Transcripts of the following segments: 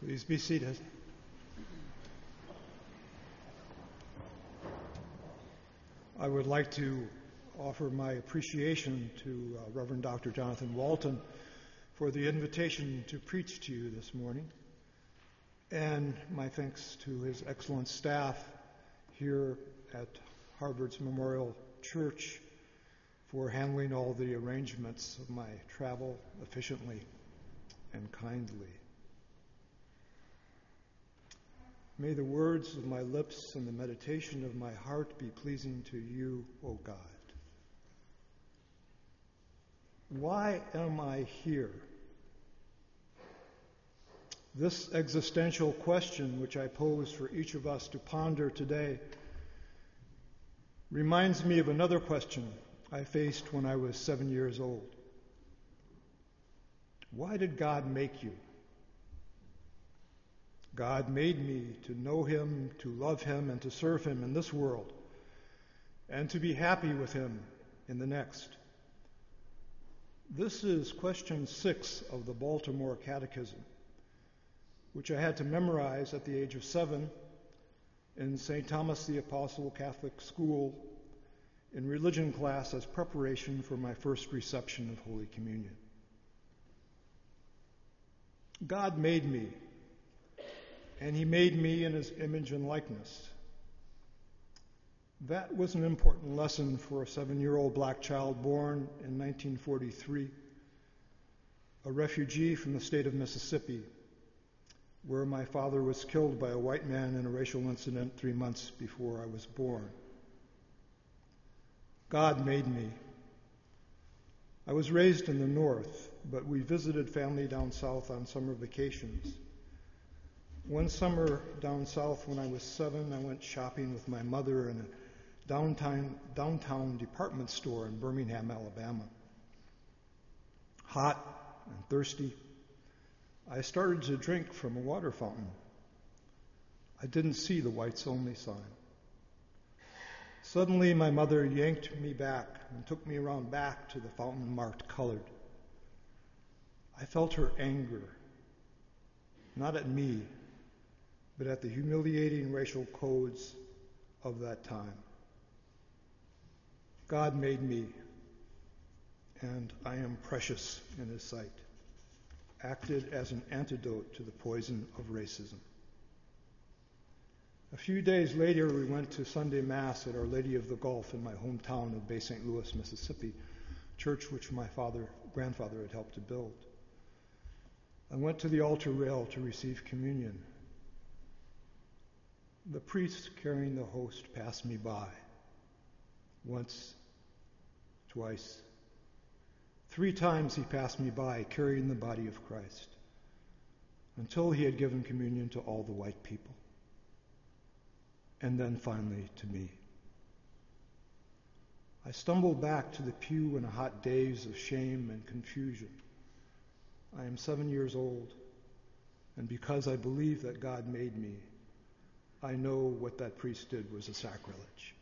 Please be seated. I would like to offer my appreciation to Reverend Dr. Jonathan Walton for the invitation to preach to you this morning, and my thanks to his excellent staff here at Harvard's Memorial Church for handling all the arrangements of my travel efficiently and kindly. May the words of my lips and the meditation of my heart be pleasing to you, O God. Why am I here? This existential question, which I pose for each of us to ponder today, reminds me of another question I faced when I was 7 years old. Why did God make you? God made me to know Him, to love Him, and to serve Him in this world, and to be happy with Him in the next. This is question 6 of the Baltimore Catechism, which I had to memorize at the age of 7 in St. Thomas the Apostle Catholic School in religion class as preparation for my first reception of Holy Communion. God made me, and He made me in His image and likeness. That was an important lesson for a 7-year-old black child born in 1943, a refugee from the state of Mississippi, where my father was killed by a white man in a racial incident 3 months before I was born. God made me. I was raised in the North, but we visited family down south on summer vacations. One summer down south when I was 7, I went shopping with my mother in a downtown department store in Birmingham, Alabama. Hot and thirsty, I started to drink from a water fountain. I didn't see the whites only sign. Suddenly, my mother yanked me back and took me around back to the fountain marked colored. I felt her anger, not at me, but at the humiliating racial codes of that time. God made me, and I am precious in His sight, acted as an antidote to the poison of racism. A few days later, we went to Sunday Mass at Our Lady of the Gulf in my hometown of Bay St. Louis, Mississippi, a church which my grandfather had helped to build. I went to the altar rail to receive communion. The priest carrying the host passed me by. Once, twice, 3 times he passed me by carrying the body of Christ, until he had given communion to all the white people, and then finally to me. I stumbled back to the pew in a hot daze of shame and confusion. I am 7 years old, and because I believe that God made me, I know what that priest did was a sacrilege.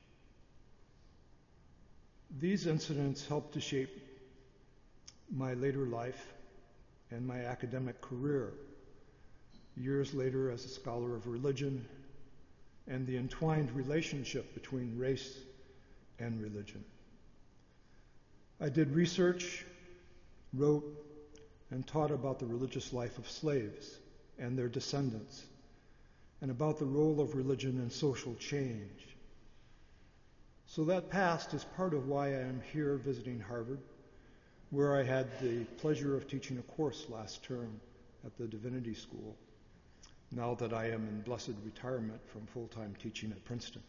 These incidents helped to shape my later life and my academic career, years later as a scholar of religion and the entwined relationship between race and religion. I did research, wrote, and taught about the religious life of slaves and their descendants, and about the role of religion in social change. So that past is part of why I am here visiting Harvard, where I had the pleasure of teaching a course last term at the Divinity School, now that I am in blessed retirement from full-time teaching at Princeton.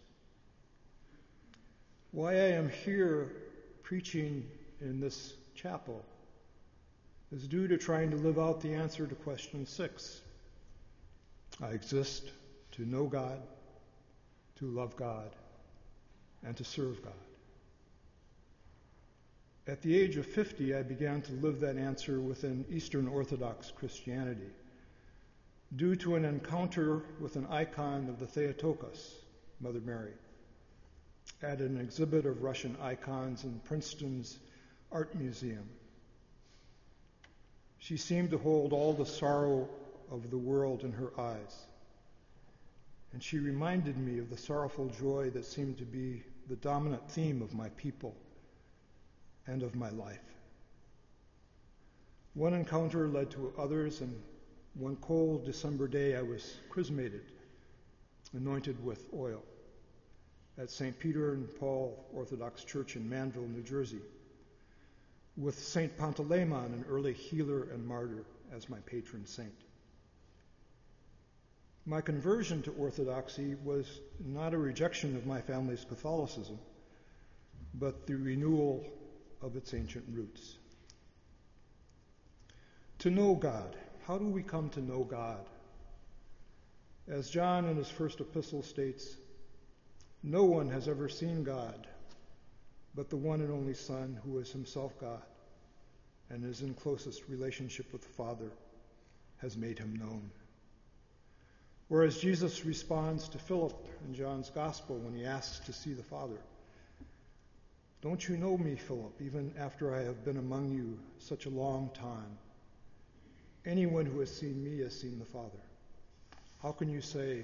Why I am here preaching in this chapel is due to trying to live out the answer to question 6. I exist to know God, to love God, and to serve God. At the age of 50, I began to live that answer within Eastern Orthodox Christianity, due to an encounter with an icon of the Theotokos, Mother Mary, at an exhibit of Russian icons in Princeton's Art Museum. She seemed to hold all the sorrow of the world in her eyes. And she reminded me of the sorrowful joy that seemed to be the dominant theme of my people and of my life. One encounter led to others, and one cold December day I was chrismated, anointed with oil, at St. Peter and Paul Orthodox Church in Manville, New Jersey, with St. Pantaleimon, an early healer and martyr, as my patron saint. My conversion to Orthodoxy was not a rejection of my family's Catholicism, but the renewal of its ancient roots. To know God. How do we come to know God? As John in his first epistle states, no one has ever seen God but the one and only Son, who is himself God and is in closest relationship with the Father, has made him known. Whereas Jesus responds to Philip in John's Gospel when he asks to see the Father, "Don't you know me, Philip, even after I have been among you such a long time? Anyone who has seen me has seen the Father. How can you say,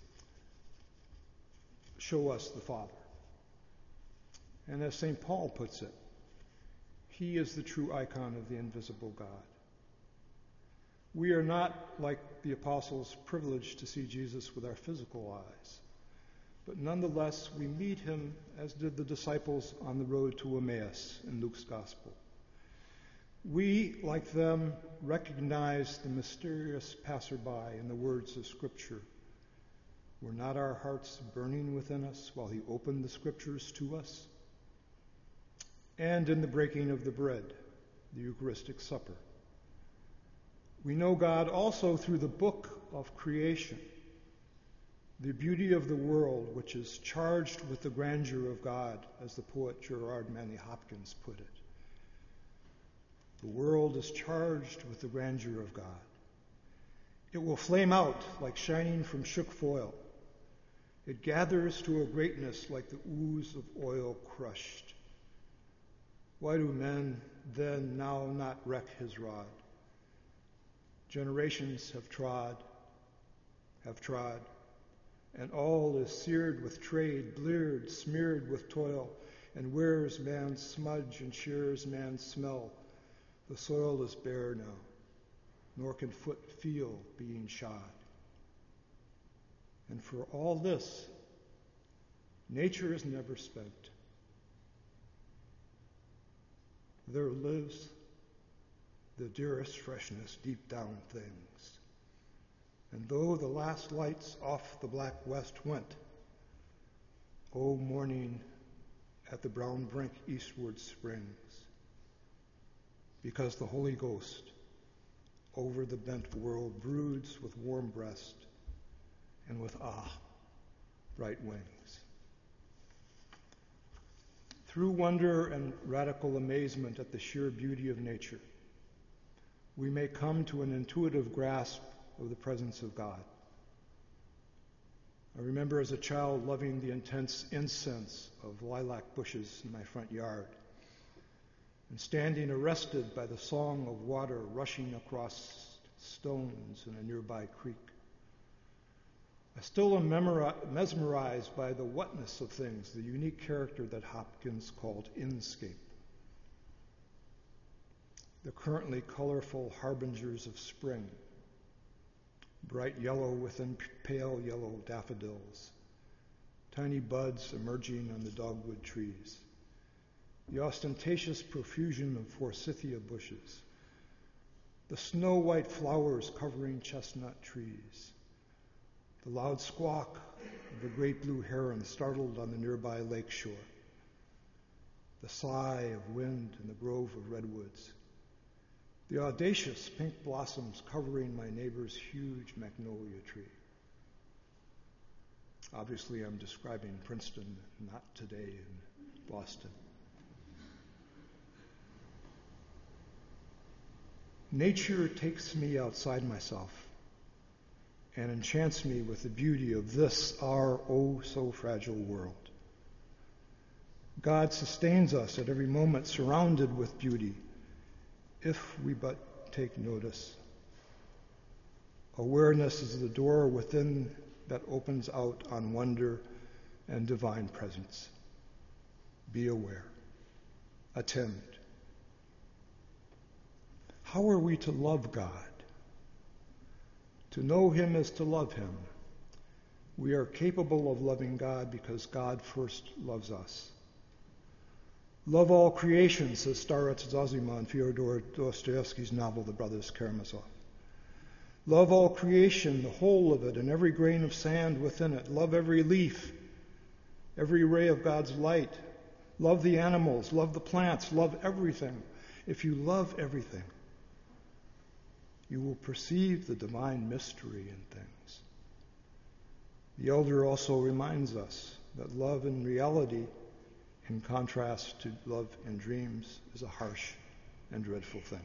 'Show us the Father'?" And as St. Paul puts it, he is the true icon of the invisible God. We are not, like the apostles, privileged to see Jesus with our physical eyes, but nonetheless we meet him as did the disciples on the road to Emmaus in Luke's Gospel. We, like them, recognize the mysterious passerby in the words of Scripture. Were not our hearts burning within us while he opened the Scriptures to us? And in the breaking of the bread, the Eucharistic Supper. We know God also through the book of creation, the beauty of the world, which is charged with the grandeur of God, as the poet Gerard Manley Hopkins put it. The world is charged with the grandeur of God. It will flame out like shining from shook foil. It gathers to a greatness like the ooze of oil crushed. Why do men then now not wreck his rod? Generations have trod, and all is seared with trade, bleared, smeared with toil, and wears man's smudge and shares man's smell. The soil is bare now, nor can foot feel being shod. And for all this, nature is never spent. There lives the dearest freshness deep down things. And though the last lights off the black west went, O morning at the brown brink eastward springs, because the Holy Ghost over the bent world broods with warm breast and with bright wings. Through wonder and radical amazement at the sheer beauty of nature, we may come to an intuitive grasp of the presence of God. I remember as a child loving the intense incense of lilac bushes in my front yard and standing arrested by the song of water rushing across stones in a nearby creek. I still am mesmerized by the whatness of things, the unique character that Hopkins called inscape. The currently colorful harbingers of spring, bright yellow within pale yellow daffodils, tiny buds emerging on the dogwood trees, the ostentatious profusion of forsythia bushes, the snow-white flowers covering chestnut trees, the loud squawk of a great blue heron startled on the nearby lake shore, the sigh of wind in the grove of redwoods, the audacious pink blossoms covering my neighbor's huge magnolia tree. Obviously, I'm describing Princeton, not today in Boston. Nature takes me outside myself and enchants me with the beauty of this, our oh so fragile world. God sustains us at every moment surrounded with beauty, if we but take notice. Awareness is the door within that opens out on wonder and divine presence. Be aware. Attend. How are we to love God? To know Him is to love Him. We are capable of loving God because God first loves us. Love all creation, says Starets Zazima in Fyodor Dostoevsky's novel, The Brothers Karamazov. Love all creation, the whole of it, and every grain of sand within it. Love every leaf, every ray of God's light. Love the animals, love the plants, love everything. If you love everything, you will perceive the divine mystery in things. The elder also reminds us that love in reality, in contrast to love in dreams, is a harsh and dreadful thing.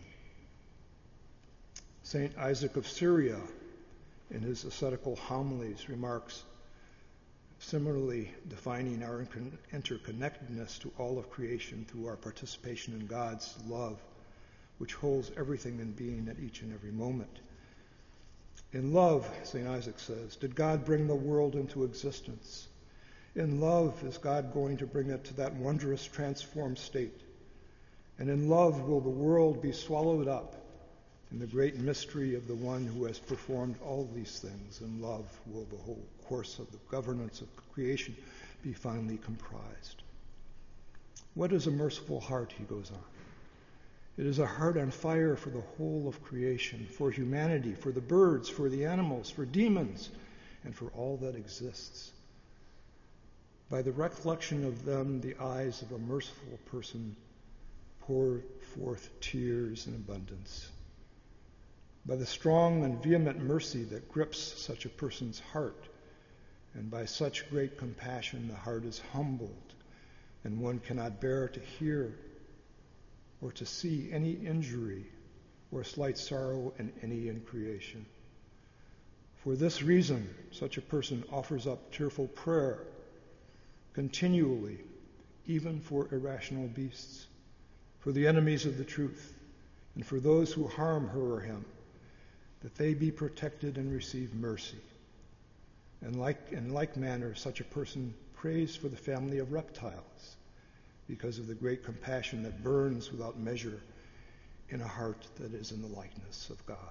Saint Isaac of Syria, in his ascetical homilies, remarks, similarly defining our interconnectedness to all of creation through our participation in God's love, which holds everything in being at each and every moment. In love, St. Isaac says, did God bring the world into existence? In love is God going to bring it to that wondrous transformed state. And in love will the world be swallowed up in the great mystery of the one who has performed all these things. In love will the whole course of the governance of creation be finally comprised. What is a merciful heart, he goes on. It is a heart on fire for the whole of creation, for humanity, for the birds, for the animals, for demons, and for all that exists. By the recollection of them, the eyes of a merciful person pour forth tears in abundance. By the strong and vehement mercy that grips such a person's heart, and by such great compassion the heart is humbled, and one cannot bear to hear or to see any injury or slight sorrow in any in creation. For this reason, such a person offers up tearful prayer continually, even for irrational beasts, for the enemies of the truth, and for those who harm her or him, that they be protected and receive mercy. And in like manner, such a person prays for the family of reptiles, because of the great compassion that burns without measure in a heart that is in the likeness of God.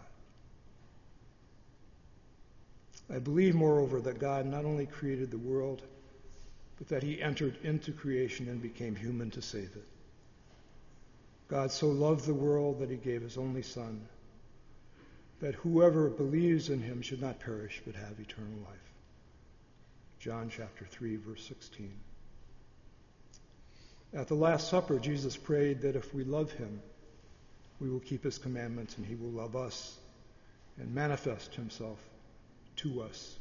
I believe, moreover, that God not only created the world, but that he entered into creation and became human to save it. God so loved the world that he gave his only Son, that whoever believes in him should not perish but have eternal life. John chapter 3, verse 16. At the Last Supper, Jesus prayed that if we love him, we will keep his commandments and he will love us and manifest himself to us.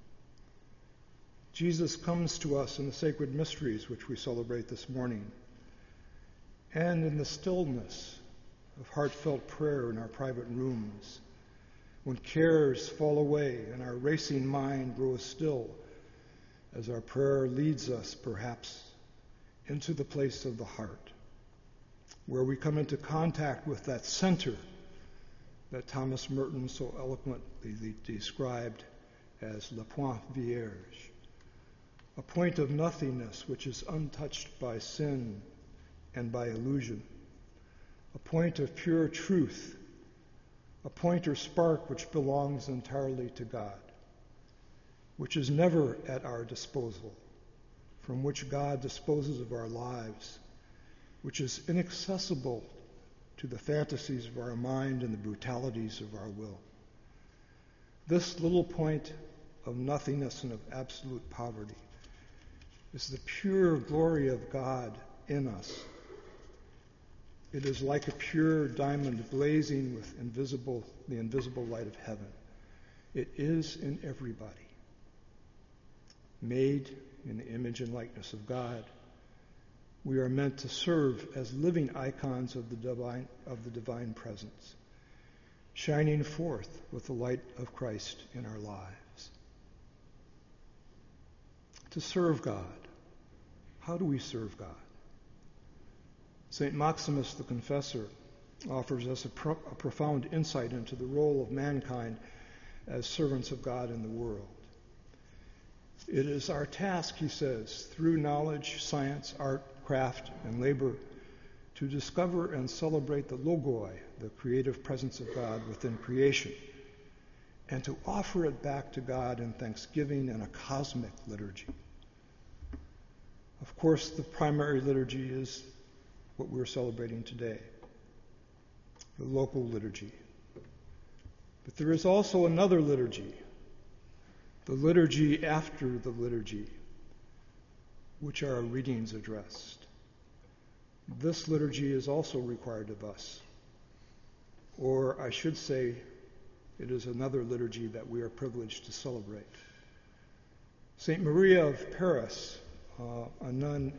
Jesus comes to us in the sacred mysteries which we celebrate this morning, and in the stillness of heartfelt prayer in our private rooms, when cares fall away and our racing mind grows still, as our prayer leads us, perhaps, into the place of the heart, where we come into contact with that center that Thomas Merton so eloquently described as le point vierge, a point of nothingness which is untouched by sin and by illusion, a point of pure truth, a point or spark which belongs entirely to God, which is never at our disposal, from which God disposes of our lives, which is inaccessible to the fantasies of our mind and the brutalities of our will. This little point of nothingness and of absolute poverty is the pure glory of God in us. It is like a pure diamond blazing with the invisible light of heaven. It is in everybody. Made in the image and likeness of God, we are meant to serve as living icons of the divine presence, shining forth with the light of Christ in our lives. To serve God. How do we serve God? St. Maximus the Confessor offers us a profound insight into the role of mankind as servants of God in the world. It is our task, he says, through knowledge, science, art, craft, and labor, to discover and celebrate the logoi, the creative presence of God within creation, and to offer it back to God in thanksgiving and a cosmic liturgy. Of course, the primary liturgy is what we're celebrating today, the local liturgy. But there is also another liturgy, the liturgy after the liturgy, which are readings addressed. This liturgy is also required of us, or I should say, it is another liturgy that we are privileged to celebrate. St. Maria of Paris, a nun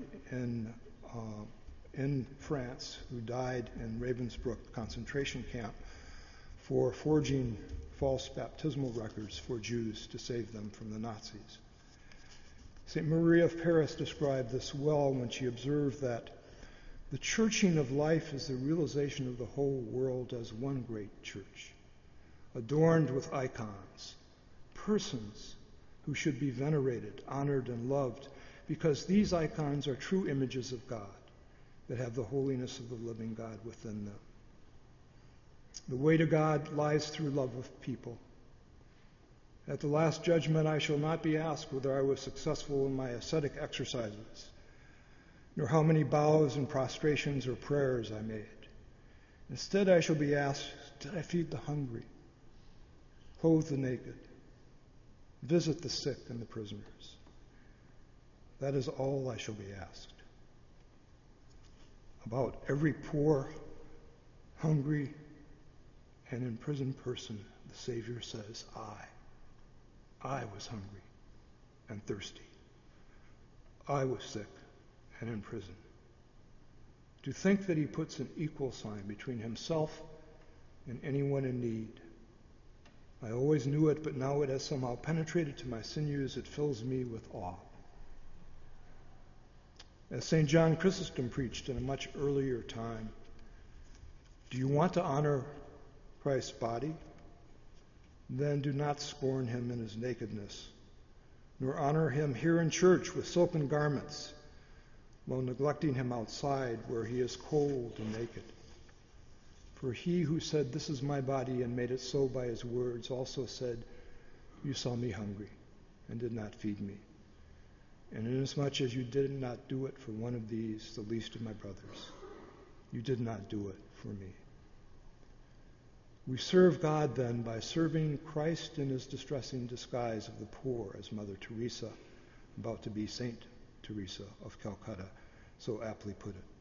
in France who died in Ravensbrück concentration camp for forging false baptismal records for Jews to save them from the Nazis. St. Maria of Paris described this well when she observed that the churching of life is the realization of the whole world as one great church, adorned with icons, persons who should be venerated, honored, and loved, because these icons are true images of God that have the holiness of the living God within them. The way to God lies through love of people. At the last judgment, I shall not be asked whether I was successful in my ascetic exercises, nor how many bows and prostrations or prayers I made. Instead, I shall be asked, did I feed the hungry, clothe the naked, visit the sick and the prisoners? That is all I shall be asked. About every poor, hungry, and imprisoned person, the Savior says, I was hungry and thirsty. I was sick and in prison. To think that he puts an equal sign between himself and anyone in need. I always knew it, but now it has somehow penetrated to my sinews. It fills me with awe. As St. John Chrysostom preached in a much earlier time, do you want to honor Christ's body? Then do not scorn him in his nakedness, nor honor him here in church with silken garments, while neglecting him outside where he is cold and naked. For he who said, this is my body, and made it so by his words, also said, you saw me hungry and did not feed me. And inasmuch as you did not do it for one of these, the least of my brothers, you did not do it for me. We serve God then by serving Christ in his distressing disguise of the poor, as Mother Teresa, about to be Saint Teresa of Calcutta, so aptly put it.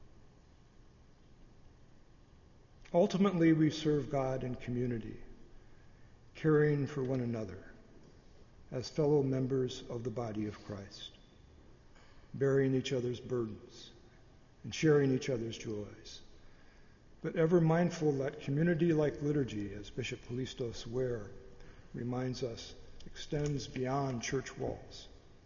Ultimately, we serve God in community, caring for one another as fellow members of the body of Christ, bearing each other's burdens and sharing each other's joys, but ever mindful that community like liturgy, as Bishop Callistos Ware reminds us, extends beyond church walls.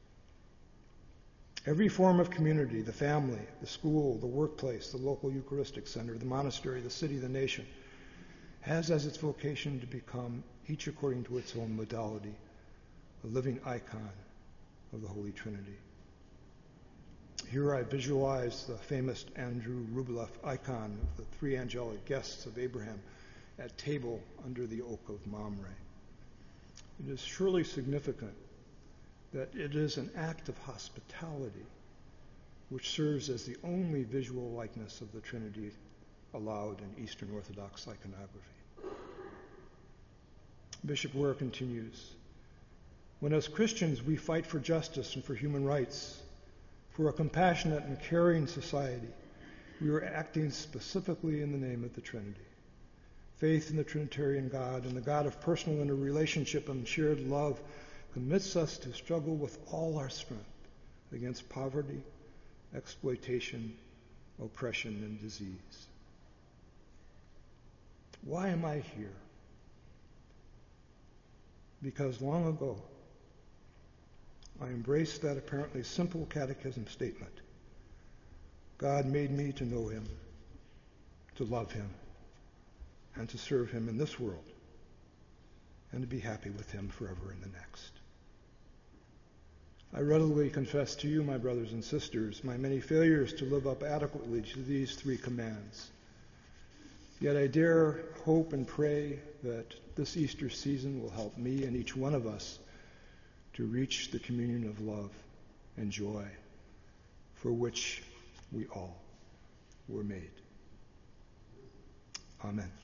Every form of community, the family, the school, the workplace, the local Eucharistic center, the monastery, the city, the nation, has as its vocation to become, each according to its own modality, a living icon of the Holy Trinity. Here I visualize the famous Andrew Rublev icon of the three angelic guests of Abraham at table under the oak of Mamre. It is surely significant that it is an act of hospitality which serves as the only visual likeness of the Trinity allowed in Eastern Orthodox iconography. Bishop Ware continues, when as Christians we fight for justice and for human rights, for a compassionate and caring society, we are acting specifically in the name of the Trinity. Faith in the Trinitarian God and the God of personal interrelationship and shared love commits us to struggle with all our strength against poverty, exploitation, oppression, and disease. Why am I here? Because long ago, I embraced that apparently simple catechism statement. God made me to know him, to love him, and to serve him in this world. and to be happy with him forever in the next. I readily confess to you, my brothers and sisters, my many failures to live up adequately to these three commands. Yet I dare hope and pray that this Easter season will help me and each one of us to reach the communion of love and joy for which we all were made. Amen.